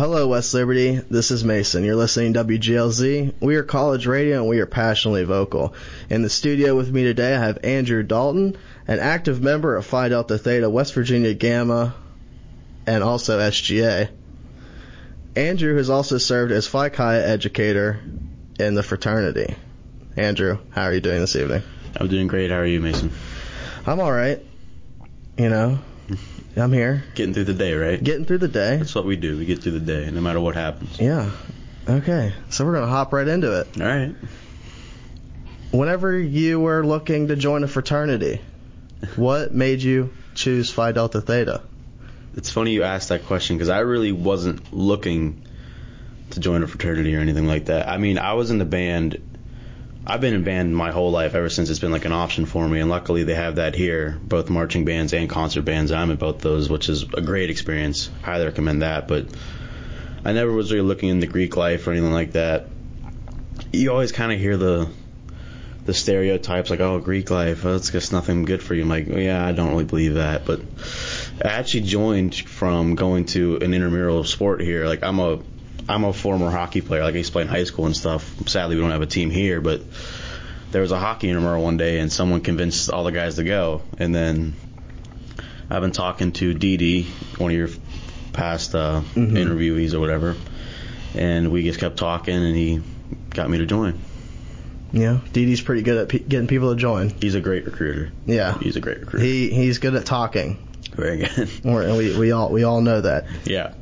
Hello, West Liberty. This is Mason. You're listening to WGLZ. We are college radio and we are passionately vocal. In the studio with me today, I have Andrew Dalton, an active member of Phi Delta Theta, West Virginia Gamma, and also SGA. Andrew has also served as Phi Chi educator in the fraternity. Andrew, how are you doing this evening? I'm doing great. How are you, Mason? I'm all right. You know, I'm here. Getting through the day, right? Getting through the day. That's what we do. We get through the day, no matter what happens. Yeah. Okay. So we're going to hop right into it. All right. Whenever you were looking to join a fraternity, what made you choose Phi Delta Theta? It's funny you asked that question because I really wasn't looking to join a fraternity or anything like that. I mean, I was in the band. I've been in band my whole life, ever since it's been like an option for me, and luckily they have that here, both marching bands and concert bands. I'm in both those, which is a great experience. Highly recommend that, but I never was really looking into Greek life or anything like that. You always kind of hear the stereotypes, like, oh, Greek life, oh, it's just nothing good for you. I'm like, oh, yeah, I don't really believe that, but I actually joined from going to an intramural sport here. Like, I'm a former hockey player. Like, I used to play in high school and stuff. Sadly, we don't have a team here, but there was a hockey intramural one day, and someone convinced all the guys to go. And then I've been talking to Dee, one of your past interviewees or whatever, and we just kept talking, and he got me to join. Yeah, Dee's pretty good at getting people to join. He's a great recruiter. Yeah, he's a great recruiter. He's good at talking. Very good. And we all know that. Yeah.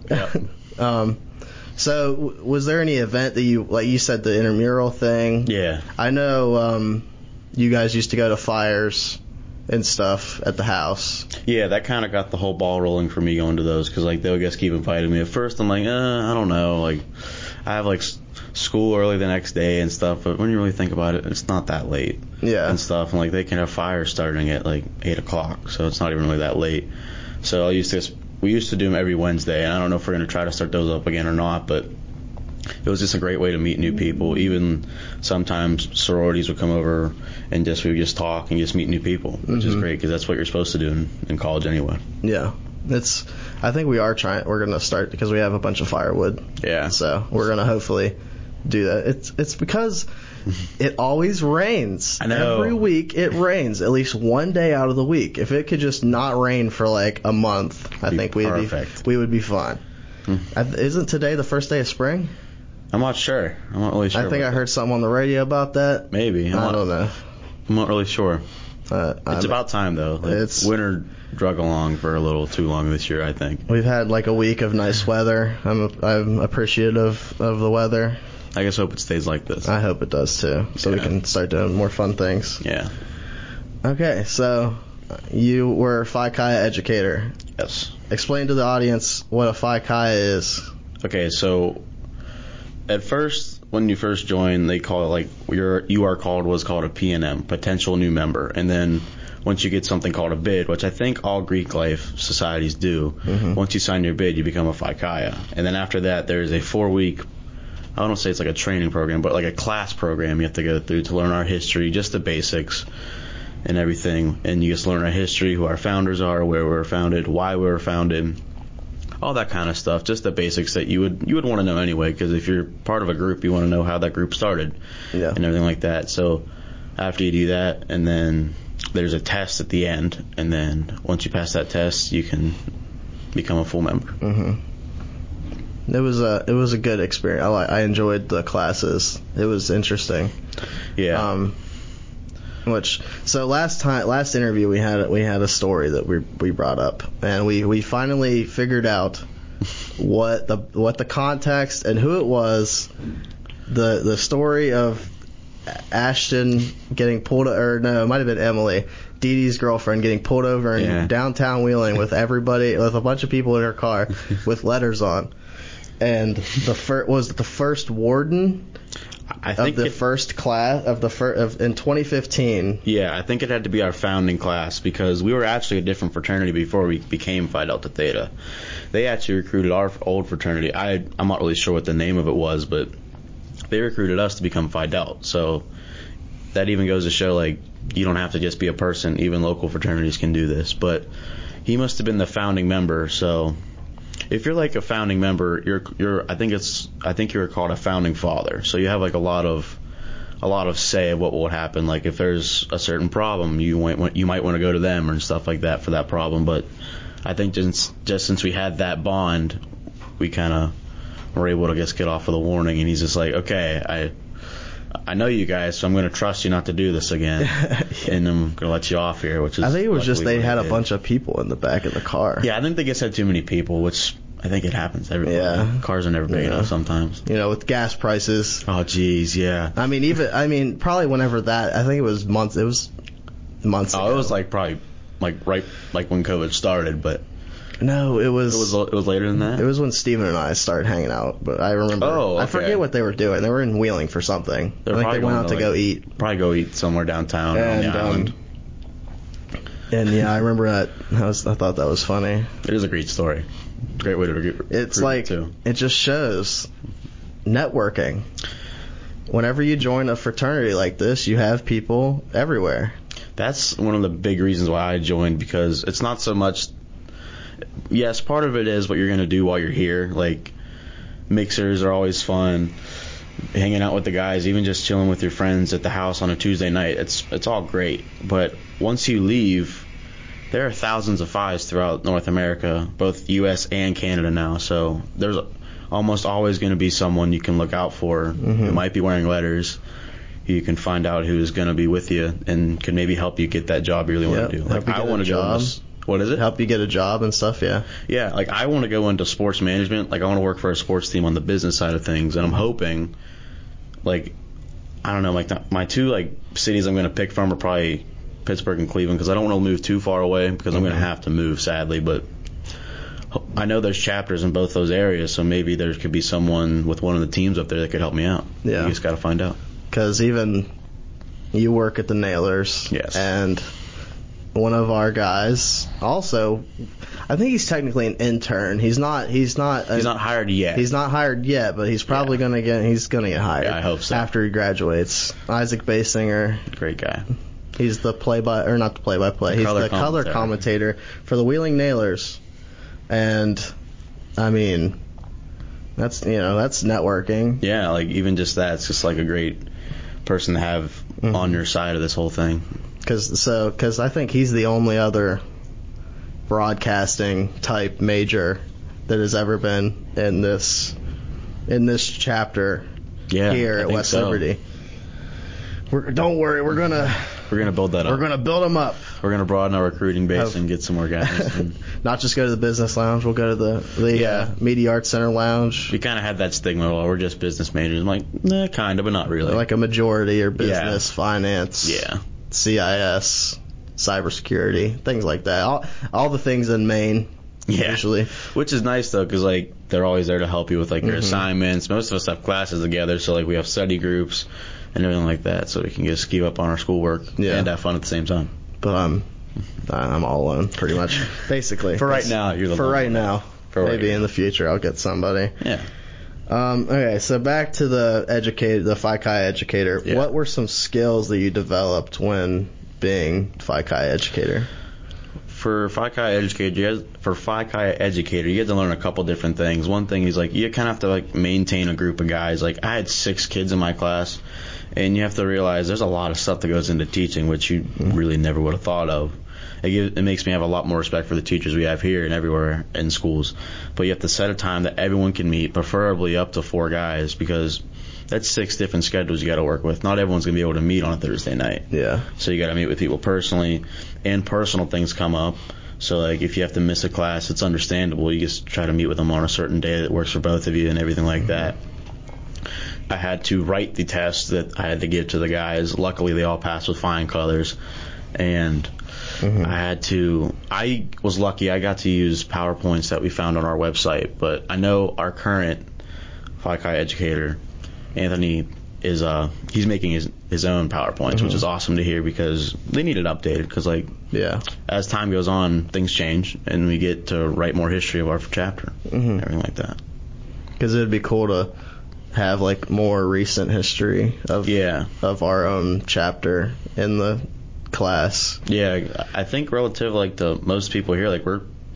So, was there any event that you said, the intramural thing? Yeah. I know you guys used to go to fires and stuff at the house. Yeah, that kind of got the whole ball rolling for me going to those, because like they'll just keep inviting me. At first, I'm like, I don't know. Like, I have like school early the next day and stuff, but when you really think about it, it's not that late. Yeah. And stuff, and like they can have fires starting at like 8 o'clock, so it's not even really that late. So we used to do them every Wednesday, and I don't know if we're going to try to start those up again or not, but it was just a great way to meet new people. Even sometimes sororities would come over and we would just talk and just meet new people, which is great, because that's what you're supposed to do in college anyway. Yeah. I think we're going to start, because we have a bunch of firewood. Yeah. So we're going to hopefully do that. It's because it always rains. I know. Every week it rains, at least one day out of the week. If it could just not rain for like a month, I think we would be fine. Isn't today the first day of spring? I'm not sure. I'm not really sure. I think I heard something on the radio about that. Maybe. I don't know. I'm not really sure. It's about time, though. Like, winter drug along for a little too long this year, I think. We've had like a week of nice weather. I'm appreciative of the weather. I just hope it stays like this. I hope it does too, so we can start doing more fun things. Yeah. Okay, so you were a Phi Chi educator. Yes. Explain to the audience what a Phi Chi is. Okay, so at first, when you first join, they call it like what's called a PNM, potential new member, and then once you get something called a bid, which I think all Greek life societies do, once you sign your bid, you become a Phi Chi. And then after that, there's a 4-week, I don't say it's like a training program, but like a class program you have to go through to learn our history, just the basics and everything. And you just learn our history, who our founders are, where we were founded, why we were founded, all that kind of stuff, just the basics that you would want to know anyway, because if you're part of a group, you want to know how that group started and everything like that. So after you do that, and then there's a test at the end, and then once you pass that test, you can become a full member. It was a good experience. I enjoyed the classes. It was interesting. Yeah. So last interview we had a story that we brought up, and we finally figured out what the context and who it was. The story of Ashton getting pulled, or no, it might have been Emily, Dee's girlfriend, getting pulled over in downtown Wheeling with a bunch of people in her car with letters on. And was it the first warden I think of the first class in 2015? Yeah, I think it had to be our founding class, because we were actually a different fraternity before we became Phi Delta Theta. They actually recruited our old fraternity. I'm not really sure what the name of it was, but they recruited us to become Phi Delta. So that even goes to show, like, you don't have to just be a person. Even local fraternities can do this. But he must have been the founding member, so if you're like a founding member, I think you're called a founding father. So you have like a lot of say of what will happen. Like if there's a certain problem, you might want to go to them and stuff like that for that problem. But I think just since we had that bond, we kind of were able to just get off with a warning. And he's just like, okay, I know you guys, so I'm going to trust you not to do this again, and I'm going to let you off here. Which is, I think it was just they had a bunch of people in the back of the car. Yeah, I think they just had too many people, which I think it happens everywhere. Yeah, cars are never big enough sometimes. With gas prices. Oh, geez, yeah. I mean, probably whenever that. I think it was months. It was months ago. It was probably right when COVID started, but. No, it was later than that? It was when Steven and I started hanging out, but I remember. Oh, okay. I forget what they were doing. They were in Wheeling for something. I think they went out to go eat. Probably go eat somewhere downtown or on the island. And yeah, I remember that. I thought that was funny. It is a great story. Great way to get. It's like too. It just shows networking. Whenever you join a fraternity like this, you have people everywhere. That's one of the big reasons why I joined, because it's not so much. Yes, part of it is what you're going to do while you're here. Like, mixers are always fun. Hanging out with the guys, even just chilling with your friends at the house on a Tuesday night, it's all great. But once you leave, there are thousands of Phis throughout North America, both U.S. and Canada now. So there's almost always going to be someone you can look out for who might be wearing letters. You can find out who's going to be with you and can maybe help you get that job you really want to do. Like, I want to go. What is it? Help you get a job and stuff, yeah. Yeah, like I want to go into sports management. Like I want to work for a sports team on the business side of things, and I'm hoping, like, I don't know, like my two cities I'm going to pick from are probably Pittsburgh and Cleveland, because I don't want to move too far away because I'm going to have to move, sadly. But I know there's chapters in both those areas, so maybe there could be someone with one of the teams up there that could help me out. Yeah, you just got to find out. Because even you work at the Nailers, yes, and one of our guys also, I think he's technically an intern. He's not hired yet. He's not hired yet, but he's probably gonna get hired. Yeah, I hope so. After he graduates. Isaac Basinger. Great guy. He's the not the play-by-play. He's the color commentator for the Wheeling Nailers. And I mean, that's networking. Yeah, like even just that, it's just like a great person to have on your side of this whole thing. Because I think he's the only other broadcasting type major that has ever been in this chapter here at West Liberty. Don't worry, we're gonna build that up. We're gonna build them up. We're gonna broaden our recruiting base and get some more guys. Not just go to the business lounge. We'll go to the Media Arts Center lounge. We kind of had that stigma. Well, we're just business majors. I'm like, nah, kind of, but not really. Like a majority are business, finance. Yeah. CIS, cybersecurity, things like that. All the things in Maine, usually. Which is nice, though, because, like, they're always there to help you with, like, your assignments. Most of us have classes together, so, like, we have study groups and everything like that, so we can just keep up on our schoolwork and have fun at the same time. But I'm all alone, pretty much, basically. For right now, you're the For right now. Maybe in the future I'll get somebody. Yeah. Okay, so back to the Phi Chi educator. Yeah. What were some skills that you developed when being Phi Chi educator? For Phi Chi educator, you had to learn a couple different things. One thing is, like, you kind of have to, like, maintain a group of guys. Like, I had 6 kids in my class, and you have to realize there's a lot of stuff that goes into teaching, which you really never would have thought of. It makes me have a lot more respect for the teachers we have here and everywhere in schools. But you have to set a time that everyone can meet, preferably up to 4 guys, because that's 6 different schedules you got to work with. Not everyone's going to be able to meet on a Thursday night. Yeah. So you got to meet with people personally, and personal things come up. So, like, if you have to miss a class, it's understandable. You just try to meet with them on a certain day that works for both of you and everything like that. I had to write the test that I had to give to the guys. Luckily, they all passed with flying colors. And I was lucky. I got to use PowerPoints that we found on our website. But I know our current Phi Chi educator, Anthony, he's making his own PowerPoints, which is awesome to hear, because they need it updated. Because, like, as time goes on, things change, and we get to write more history of our chapter and everything like that. Because it'd be cool to have, like, more recent history of our own chapter in the class. Yeah, I think relative, like, to most people here, like, we're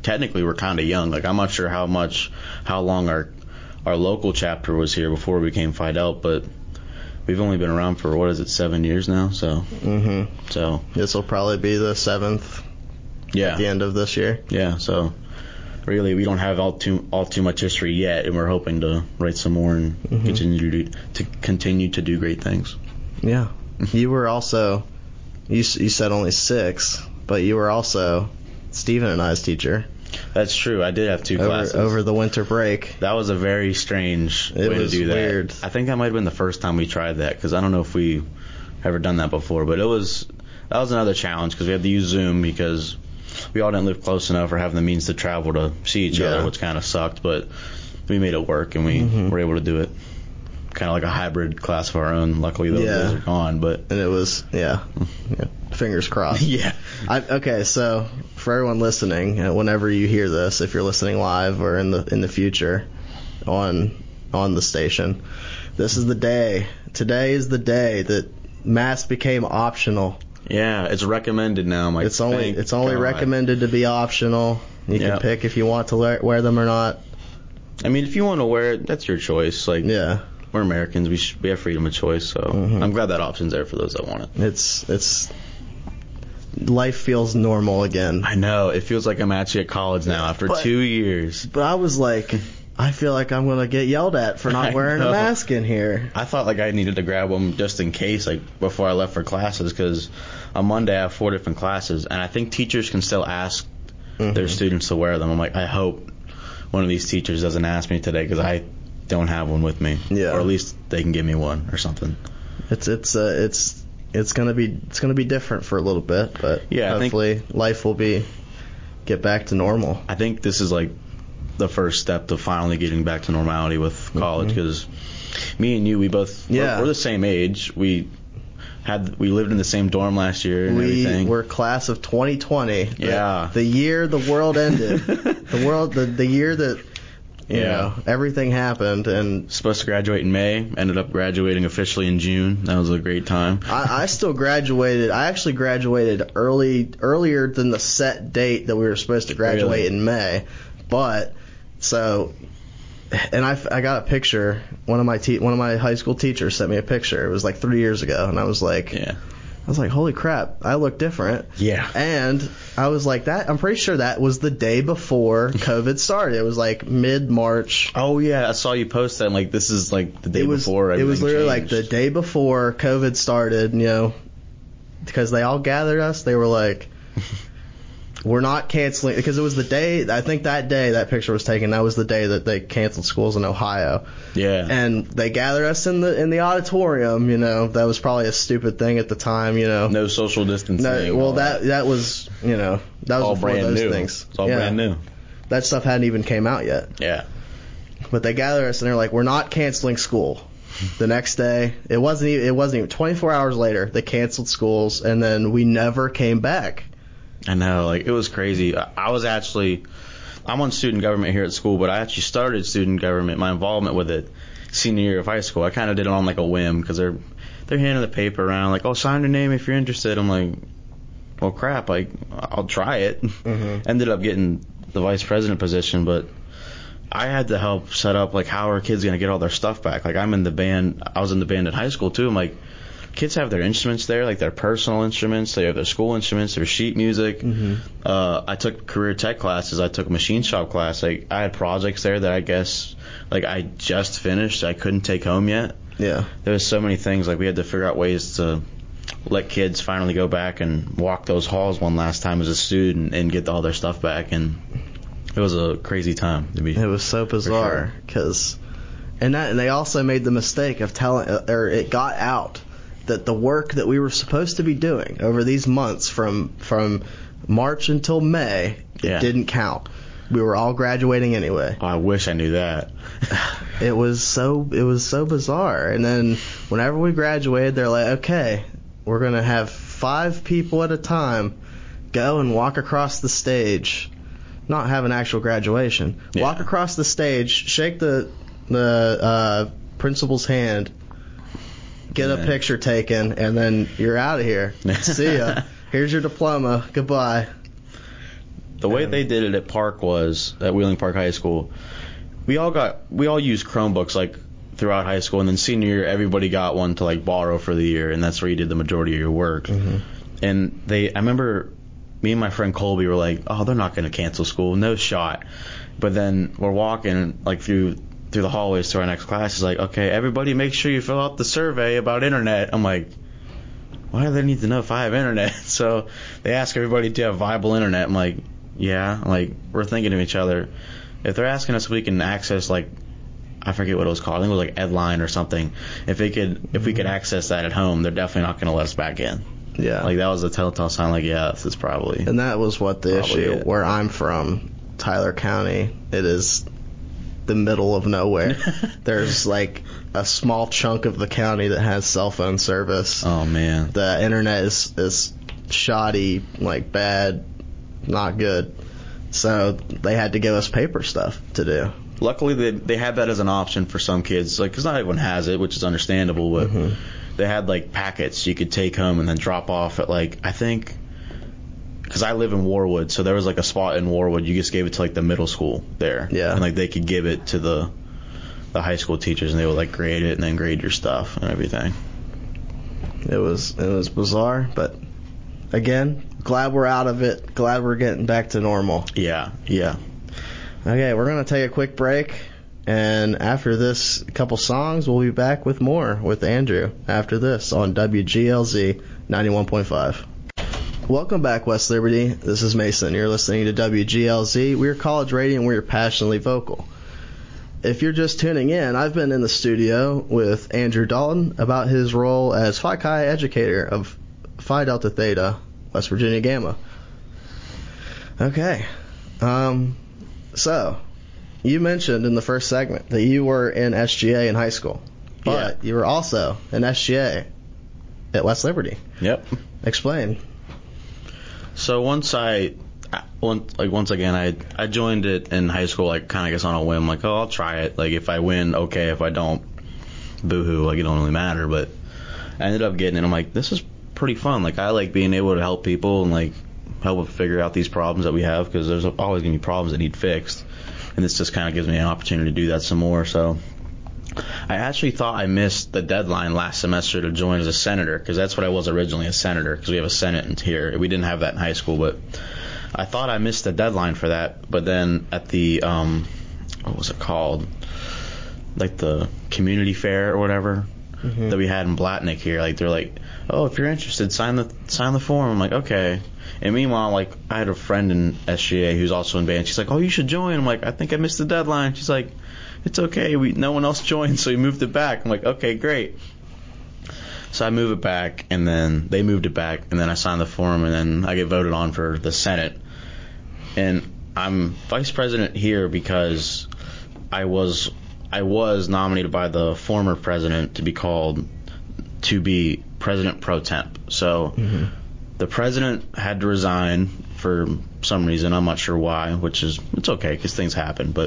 technically we're kind of young. Like, I'm not sure how long our local chapter was here before we became Phi Delta, but we've only been around for 7 years now. So so this will probably be the 7th. Yeah. At the end of this year. Yeah. So really, we don't have all too much history yet, and we're hoping to write some more and continue to do great things. Yeah. You were also, you said only 6, but you were also Stephen and I's teacher. That's true. I did have 2 classes over the winter break. That was a very strange way to do that. Weird. I think that might have been the first time we tried that, because I don't know if we ever done that before. But that was another challenge, because we had to use Zoom because we all didn't live close enough or have the means to travel to see each other, which kind of sucked. But we made it work, and we were able to do it. Kind of like a hybrid class of our own. Luckily, those days are gone. But and it was fingers crossed. Yeah. Okay, so for everyone listening, whenever you hear this, if you're listening live or in the future on the station, this is the day. Today is the day that masks became optional. Yeah, it's recommended now. I'm like, it's only recommended to be optional. You can pick if you want to wear them or not. I mean, if you want to wear it, that's your choice. Like, we're Americans. We have freedom of choice. So I'm glad that option's there for those that want it. It's life feels normal again. I know. It feels like I'm actually at college now after 2 years. But I was like, I feel like I'm gonna get yelled at for not wearing a mask in here. I thought like I needed to grab them just in case, like before I left for classes, because on Monday I have 4 different classes, and I think teachers can still ask their students to wear them. I'm like, I hope one of these teachers doesn't ask me today, because I don't have one with me, or at least they can give me one or something. It's gonna be different for a little bit, but hopefully life will get back to normal. I think this is like the first step to finally getting back to normality with college, because me and you, we're the same age. We lived in the same dorm last year and everything. We're class of 2020. The year the world ended. the year that everything happened, and supposed to graduate in May, ended up graduating officially in June. That was a great time. I still graduated. I actually graduated earlier than the set date that we were supposed to graduate in May. But and I got a picture. One of my high school teachers sent me a picture. It was like 3 years ago, and I was like, holy crap, I look different. Yeah. And I was like, I'm pretty sure that was the day before COVID started. It was like mid-March. Oh yeah, I saw you post that. Like, this is like the day before. It was literally changed. Like the day before COVID started. Because they all gathered us. They were like, we're not canceling, because it was the day, I think that day that picture was taken, that was the day that they canceled schools in Ohio. Yeah. And they gathered us in the auditorium, that was probably a stupid thing at the time, No social distancing. No, well, that was, that was all before brand those new. things. It's all brand new. That stuff hadn't even came out yet. Yeah. But they gathered us and they're like, we're not canceling school. The next day, it wasn't even 24 hours later, they canceled schools, and then we never came back. I know, like, it was crazy. I'm on student government here at school, but I actually started student government, my involvement with it, senior year of high school. I kind of did it on like a whim, because they're handing the paper around, like, oh, sign your name if you're interested. I'm like, well, crap, like, I'll try it. Ended up getting the vice president position, but I had to help set up, like, how are kids going to get all their stuff back? Like, I'm in the band, I was in the band in high school too. I'm like, kids have their instruments there, like their personal instruments. They have their school instruments, their sheet music. I took career tech classes. I took a machine shop class. Like, I had projects there that I guess, like, I just finished. I couldn't take home yet. Yeah. There was so many things. Like, we had to figure out ways to let kids finally go back and walk those halls one last time as a student and get all their stuff back. And it was a crazy time to be. It was so bizarre, because, and they also made the mistake of telling, or it got out, that the work that we were supposed to be doing over these months from March until May, it didn't count. We were all graduating anyway. Oh, I wish I knew that. It was so bizarre. And then whenever we graduated, they're like, okay, we're going to have 5 people at a time go and walk across the stage, not have an actual graduation. Walk across the stage, shake the principal's hand, get a picture taken, and then you're out of here. See ya. Here's your diploma. Goodbye. The way they did it at Park was at Wheeling Park High School. We all used Chromebooks like throughout high school, and then senior year everybody got one to like borrow for the year, and that's where you did the majority of your work. And I remember me and my friend Colby were like, oh, they're not going to cancel school, no shot. But then we're walking like through the hallways to our next class. It's like, okay, everybody make sure you fill out the survey about internet. I'm like, why do they need to know if I have internet? So they ask everybody, do you have viable internet? I'm like, yeah. Like, we're thinking to each other, if they're asking us if we can access, like, I forget what it was called. I think it was like Edline or something. If we could access that at home, they're definitely not going to let us back in. Yeah. Like, that was a telltale sign, like, yeah, this is probably. And that was what the issue, it. where I'm from, Tyler County, it is the middle of nowhere. There's like a small chunk of the county that has cell phone service. Oh, man. The internet is shoddy, like bad, not good. So they had to give us paper stuff to do. Luckily, they had that as an option for some kids, like, because not everyone has it, which is understandable, but they had, like, packets you could take home and then drop off at, like, I think, because I live in Warwood, so there was, like, a spot in Warwood, you just gave it to, like, the middle school there. Yeah. And, like, they could give it to the high school teachers, and they would, like, grade it and then grade your stuff and everything. It was bizarre, but, again, glad we're out of it, glad we're getting back to normal. Yeah. Okay, we're going to take a quick break, and after this couple songs, we'll be back with more with Andrew after this on WGLZ 91.5. Welcome back, West Liberty. This is Mason. You're listening to WGLZ. We're college radio, and we're passionately vocal. If you're just tuning in, I've been in the studio with Andrew Dalton about his role as Phi Chi educator of Phi Delta Theta, West Virginia Gamma. Okay. So, you mentioned in the first segment that you were in SGA in high school, but you were also in SGA at West Liberty. Yep. Explain. So once again, I joined it in high school, like, kind of guess on a whim, like, oh, I'll try it. Like, if I win, okay. If I don't, boo-hoo. Like, it don't really matter. But I ended up getting it. I'm like, this is pretty fun. Like, I like being able to help people and, like, help figure out these problems that we have, because there's always going to be problems that need fixed, and this just kind of gives me an opportunity to do that some more. So I actually thought I missed the deadline last semester to join as a senator, because that's what I was originally, a senator, because we have a senate here. We didn't have that in high school, but I thought I missed the deadline for that. But then at the what was it called, like the community fair or whatever that we had in Blatnick here, like, they're like, oh, if you're interested, sign the form. I'm like, okay. And meanwhile, like, I had a friend in SGA who's also in band. She's like, oh, you should join. I'm like, I think I missed the deadline. She's like, it's okay. No one else joined, so we moved it back. I'm like, okay, great. So I move it back, and then they moved it back, and then I signed the form, and then I get voted on for the Senate. And I'm vice president here because I was nominated by the former president to be president pro temp. So the president had to resign for some reason. I'm not sure why, it's okay because things happen. But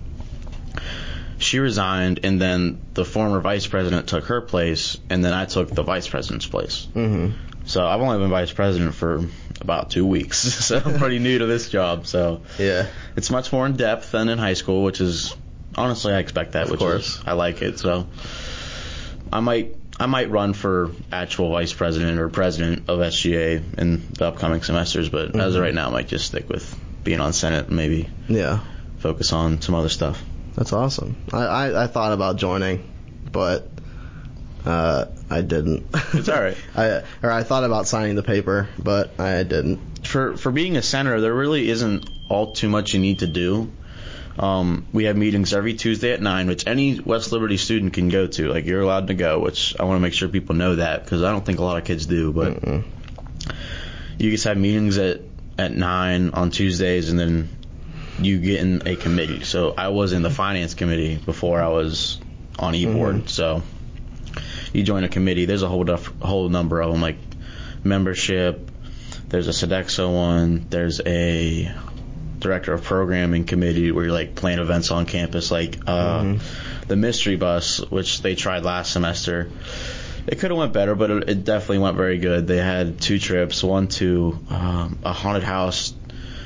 she resigned, and then the former vice president took her place, and then I took the vice president's place. So I've only been vice president for about 2 weeks, so I'm pretty new to this job. So yeah, it's much more in depth than in high school, which is honestly I expect that. Of course, I like it. So I might run for actual vice president or president of SGA in the upcoming semesters, but as of right now, I might just stick with being on Senate and maybe focus on some other stuff. That's awesome. I thought about joining, but I didn't. It's all right. I thought about signing the paper, but I didn't. For being a senator, there really isn't all too much you need to do. We have meetings every Tuesday at 9, which any West Liberty student can go to. Like, you're allowed to go, which I want to make sure people know that, because I don't think a lot of kids do. But you just have meetings at 9 on Tuesdays, and then you get in a committee. So I was in the finance committee before I was on e-board. So you join a committee. There's a whole number of them, like membership. There's a Sodexo one. There's a director of programming committee where you like plan events on campus, like the mystery bus, which they tried last semester. It could have went better, but it definitely went very good. They had 2 trips, one to a haunted house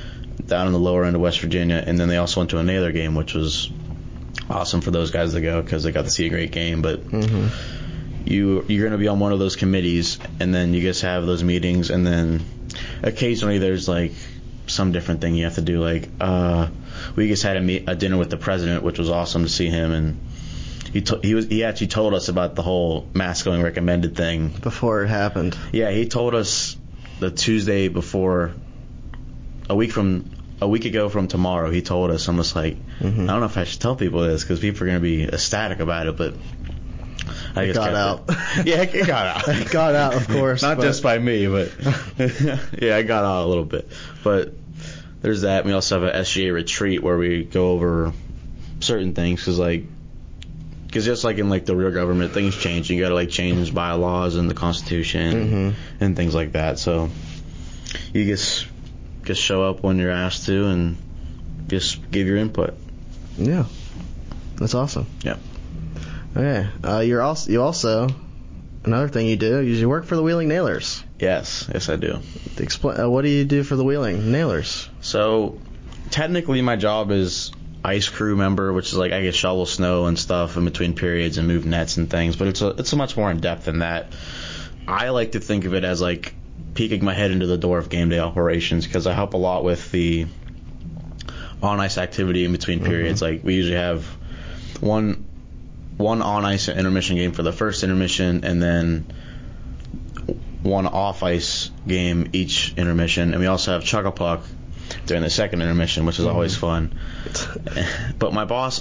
down in the lower end of West Virginia, and then they also went to a Naylor game, which was awesome for those guys to go because they got to see a great game. But you're going to be on one of those committees, and then you just have those meetings, and then occasionally there's like some different thing you have to do. Like we just had a dinner with the president, which was awesome to see him, and he actually told us about the whole mask going recommended thing before it happened. Yeah, he told us the Tuesday before, a week ago from tomorrow. He told us. I'm just like, I don't know if I should tell people this because people are going to be ecstatic about it, but I guess got out. Yeah, it got out. It got out, of course. Not just by me, but yeah, I got out a little bit. But there's that. We also have a SGA retreat where we go over certain things because just like in like the real government, things change. You got to like change bylaws and the Constitution and things like that. So you just show up when you're asked to and just give your input. Yeah, that's awesome. Yeah. Okay. You also another thing you do is you work for the Wheeling Nailers. Yes, I do. Explain. What do you do for the Wheeling Nailers? So technically, my job is ice crew member, which is like I get shovel snow and stuff in between periods and move nets and things. But it's a much more in depth than that. I like to think of it as like peeking my head into the door of game day operations because I help a lot with the on ice activity in between periods. Like we usually have one on ice intermission game for the first intermission, and then one off ice game each intermission, and we also have chuck a puck during the second intermission, which is always fun. But my boss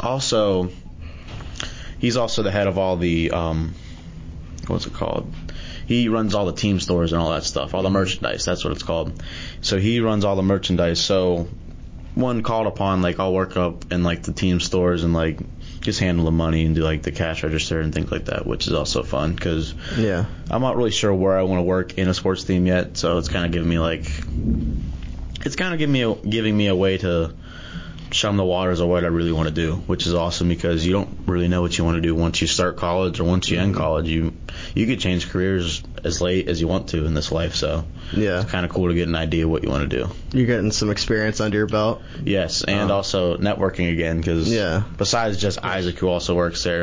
he's also the head of all the what's it called? He runs all the team stores and all that stuff, all the merchandise. That's what it's called. So he runs all the merchandise. So when called upon, like I'll work up in like the team stores and like just handle the money and do like the cash register and things like that, which is also fun because I'm not really sure where I want to work in a sports team yet. So it's kind of giving me a way to shun the waters of what I really want to do, which is awesome because you don't really know what you want to do once you start college or once you end college. You could change careers as late as you want to in this life, so it's kind of cool to get an idea of what you want to do. You're getting some experience under your belt. Yes, and also networking again because besides just Isaac, who also works there,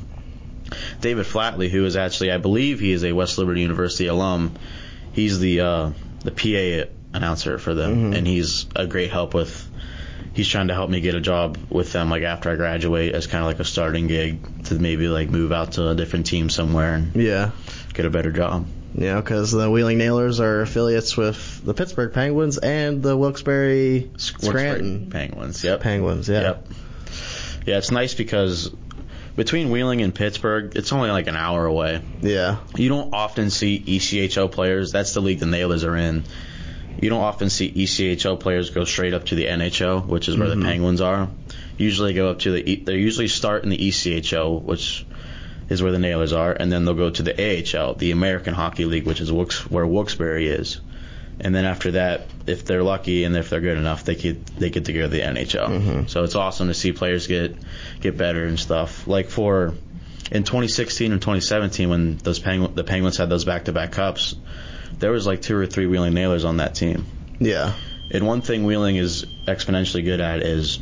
David Flatley, who is actually, I believe he is a West Liberty University alum. He's the PA announcer for them, and he's a great help with. He's trying to help me get a job with them, like after I graduate, as kind of like a starting gig to maybe like move out to a different team somewhere and get a better job. Yeah, because the Wheeling Nailers are affiliates with the Pittsburgh Penguins and the Wilkes-Barre Scranton Penguins. Penguins. Yeah, it's nice because between Wheeling and Pittsburgh, it's only like an hour away. Yeah, you don't often see ECHL players. That's the league the Nailers are in. You don't often see ECHL players go straight up to the NHL, which is where the Penguins are. Usually go up to they usually start in the ECHL, which is where the Nailers are, and then they'll go to the AHL, the American Hockey League, which is where Wilkes-Barre is. And then after that, if they're lucky and if they're good enough, they get to go to the NHL. So it's awesome to see players get better and stuff. Like in 2016 and 2017, when the Penguins had those back-to-back cups, there was like 2 or 3 Wheeling Nailers on that team. Yeah. And one thing Wheeling is exponentially good at is,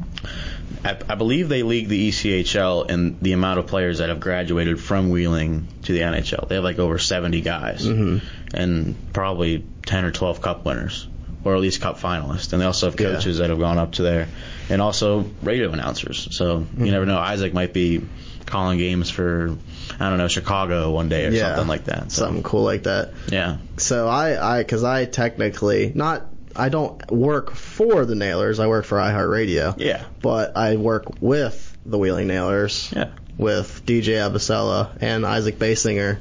I believe they league the ECHL in the amount of players that have graduated from Wheeling to the NHL. They have like over 70 guys and probably 10 or 12 cup winners, or at least cup finalists. And they also have coaches that have gone up to there, and also radio announcers. So you never know. Isaac might be calling games for, I don't know, Chicago one day or something like that. So. Something cool like that. Yeah. So because I technically I don't work for the Nailers. I work for iHeartRadio. Yeah. But I work with the Wheeling Nailers. Yeah. With DJ Abasella and Isaac Basinger.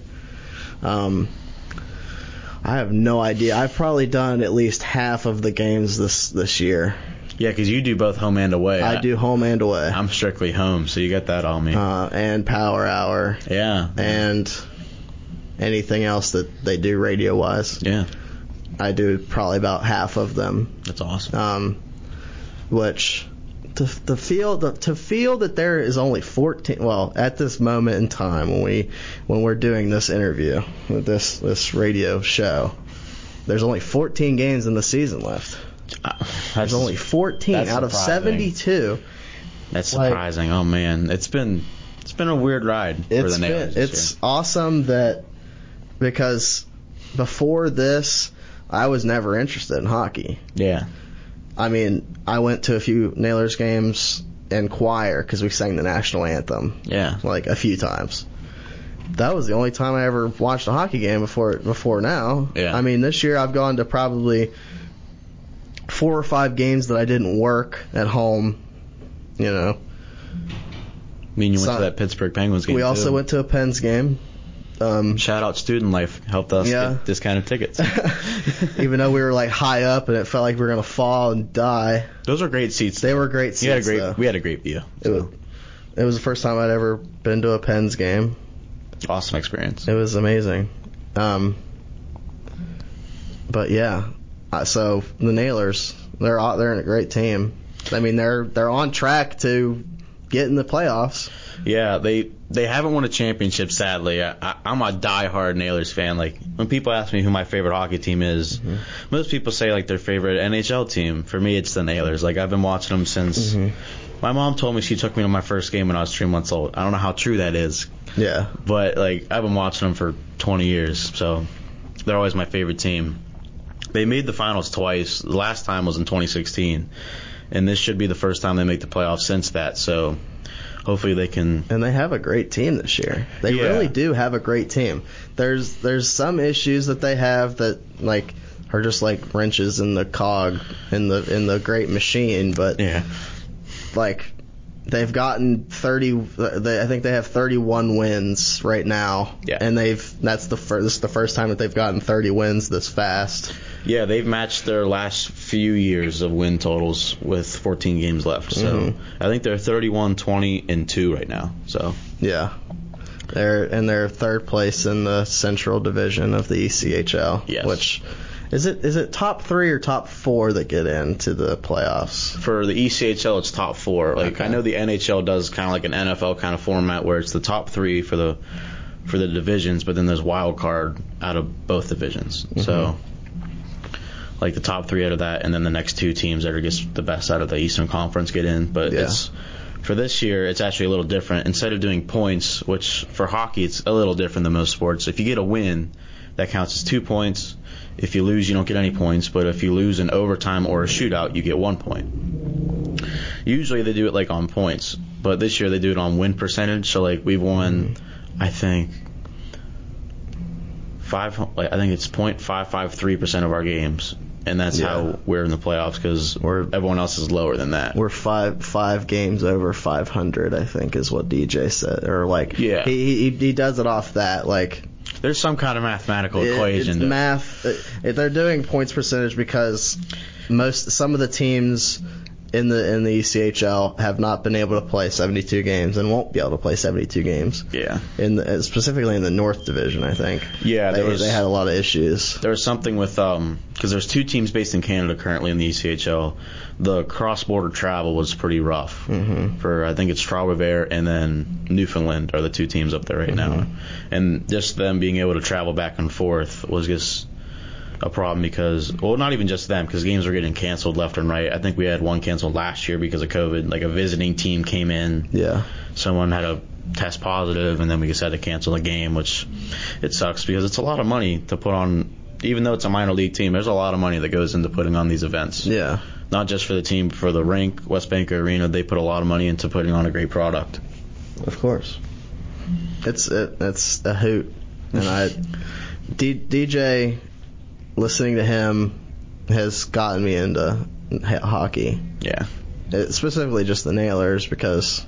I have no idea. I've probably done at least half of the games this year. Yeah, because you do both home and away. I do home and away. I'm strictly home, so you got that on me. And Power Hour. Yeah. And anything else that they do radio-wise. Yeah. I do probably about half of them. That's awesome. Which to feel that there is only 14. Well, at this moment in time when we're doing this interview with this radio show, there's only 14 games in the season left. There's only 14 out of 72. That's surprising. Oh man, it's been a weird ride for the Nailers. It's awesome that, because before this, I was never interested in hockey. Yeah. I mean, I went to a few Nailers games in choir because we sang the national anthem. Yeah. Like a few times. That was the only time I ever watched a hockey game before now. Yeah. I mean, this year I've gone to probably 4 or 5 games that I didn't work at home. You know. I mean, you went to that Pittsburgh Penguins game. We also too. went to a Pens game. Shout out Student Life, helped us get discounted tickets. Even though we were like high up and it felt like we were gonna fall and die. Those were great seats. They were great seats. We had a great view. So. It was the first time I'd ever been to a Pens game. Awesome experience. It was amazing. But yeah, so the Nailers, they're in a great team. I mean, they're on track to get in the playoffs. Yeah, they haven't won a championship, sadly. I'm a diehard Nailers fan. Like, when people ask me who my favorite hockey team is, most people say like their favorite NHL team. For me, it's the Nailers. Like, I've been watching them since my mom told me she took me to my first game when I was 3 months old. I don't know how true that is. Yeah. But like, I've been watching them for 20 years, so they're always my favorite team. They made the finals twice. The last time was in 2016, and this should be the first time they make the playoffs since that. So hopefully they can. And they have a great team this year. They really do have a great team. There's some issues that they have that like are just like wrenches in the cog in the great machine, but like they've gotten 30. I think they have 31 wins right now. Yeah. And this is the first time that they've gotten 30 wins this fast. Yeah, they've matched their last few years of win totals with 14 games left. So I think they're 31, 20, and 2 right now. So yeah, they're third place in the Central Division of the ECHL. Yes. Which is it top 3 or top 4 that get into the playoffs? For the ECHL, it's top 4. Like, okay. I know the NHL does kind of like an NFL kind of format where it's the top 3 for the divisions, but then there's wild card out of both divisions. So like the top 3 out of that, and then the next 2 teams that are just the best out of the Eastern Conference get in. But for this year, it's actually a little different. Instead of doing points, which for hockey it's a little different than most sports, if you get a win, that counts as 2 points. If you lose, you don't get any points, but if you lose in overtime or a shootout, you get 1 point. Usually they do it like on points, but this year they do it on win percentage. So like we've won, I think it's 0.553% of our games, and that's how we're in the playoffs because everyone else is lower than that. We're five games over 500, I think, is what DJ said, or like he does it off that like. There's some kind of mathematical equation. It's math. They're doing points percentage because some of the teams in the ECHL have not been able to play 72 games and won't be able to play 72 games. Yeah. Specifically in the North Division, I think. Yeah, they had a lot of issues. There was something with because there's 2 teams based in Canada currently in the ECHL. The cross-border travel was pretty rough for I think it's Trois-Rivières and then Newfoundland are the 2 teams up there right now, and just them being able to travel back and forth was just a problem because, well, not even just them, because games were getting canceled left and right. I think we had one canceled last year because of COVID. Like a visiting team came in, someone had a test positive, and then we just had to cancel the game, which it sucks because it's a lot of money to put on. Even though it's a minor league team, there's a lot of money that goes into putting on these events. Yeah. Not just for the team, for the rink, West Bank Arena, they put a lot of money into putting on a great product. Of course. It's a hoot. And DJ, listening to him has gotten me into hockey. Yeah. Specifically just the Nailers because,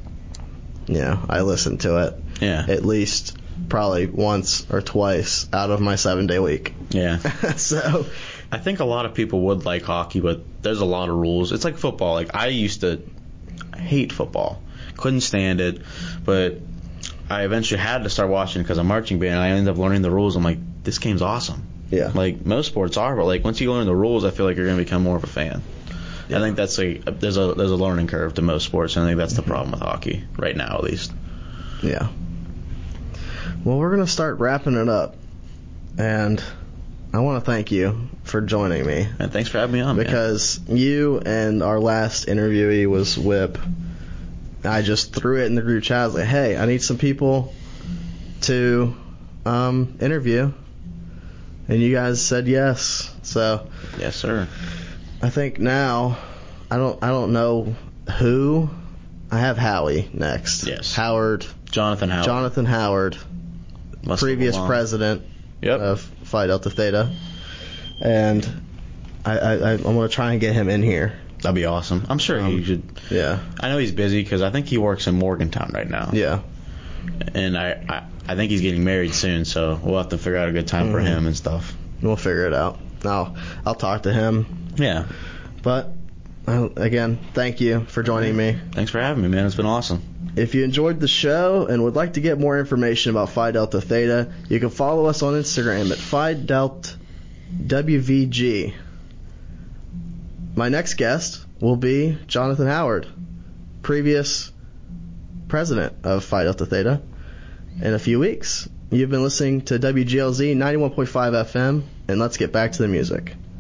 I listen to it. Yeah. At least probably once or twice out of my 7-day week. Yeah. So I think a lot of people would like hockey, but there's a lot of rules. It's like football. Like I used to hate football. Couldn't stand it, but I eventually had to start watching because of marching band. I ended up learning the rules. I'm like, this game's awesome. Yeah. Like most sports are, but like once you learn the rules, I feel like you're going to become more of a fan. Yeah. I think that's there's a learning curve to most sports, and I think that's the problem with hockey right now, at least. Yeah. Well, we're going to start wrapping it up, and I want to thank you for joining me. And thanks for having me on, because you and our last interviewee was Whip. I just threw it in the group chat. I was like, hey, I need some people to interview. And you guys said yes. So yes, sir. I think now I don't know who. I have Howie next. Yes. Jonathan Howard, previous president of Phi Delta Theta. And I'm going to try and get him in here. That'd be awesome. I'm sure he should. Yeah. I know he's busy because I think he works in Morgantown right now. Yeah. And I think he's getting married soon, so we'll have to figure out a good time for him and stuff. We'll figure it out. I'll talk to him. Yeah. But, again, thank you for joining me. Thanks for having me, man. It's been awesome. If you enjoyed the show and would like to get more information about Phi Delta Theta, you can follow us on Instagram at Phi Delta WVG. My next guest will be Jonathan Howard, previous president of Phi Delta Theta, in a few weeks. You've been listening to WGLZ 91.5 FM, and let's get back to the music.